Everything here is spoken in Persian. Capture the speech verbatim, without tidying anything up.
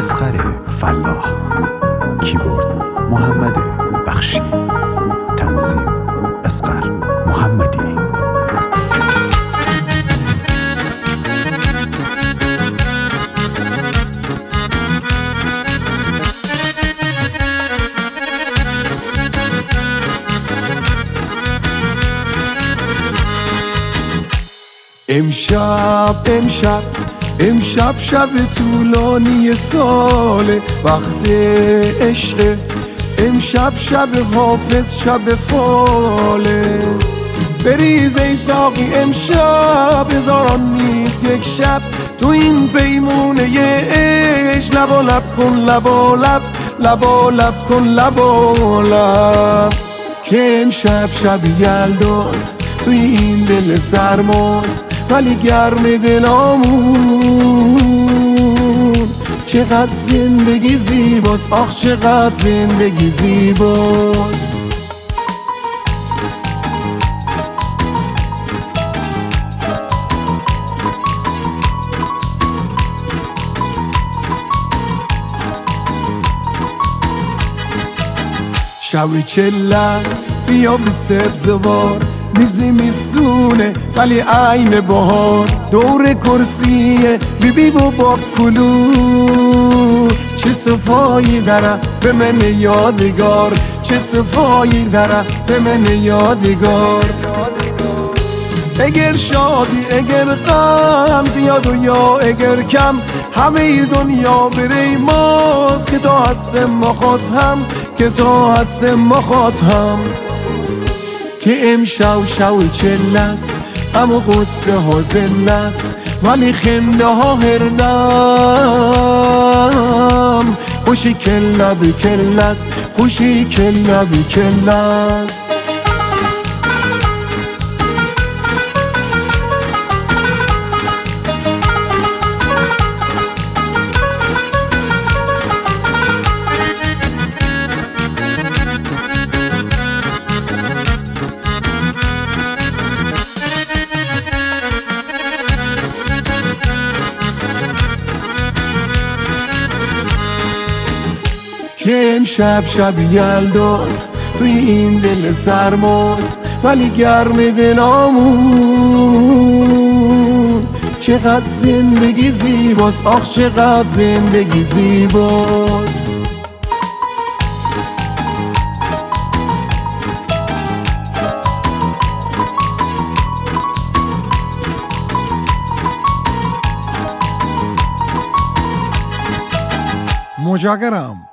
اصغر فلاح، کیبورد محمد بخشی، تنظیم اصغر محمدی. امشب امشب امشب شب طولانی ساله، وقت عشق. امشب شب حافظ، شب فاله. بریز ای ساقی امشب، هزاران نیست یک شب تو این پیمونه عشق. لب و لب کن، لب و لب، لب و لب کن، لب و لب. که امشب شب یلداست تو این دل سرماست، ولی گرم دلامون. چقدر زندگی زیباست، آخ چقدر زندگی زیباست. شب چلک بیا به سبزوار، میزی میسونه ولی عین بهار. دور کرسیه بی بی و با کلو، چه صفایی داره به من یادگار، چه صفایی داره به من یادگار. اگر شادی اگر غم، زیاد و یا اگر کم، همه دنیا بری ماست. که تو هستم ما خواهم، که تو هستم ما خواهم. که امشب شو چلست، اما قصه ها زلست، ولی خنده ها هردم. خوشی کلا بی کلست، خوشی کلا بی کلست. که امشب شب یلداست توی این دل سرماست، ولی گرم دلامون. چقدر زندگی زیباست، آخ چقدر زندگی زیباست. مجاگرم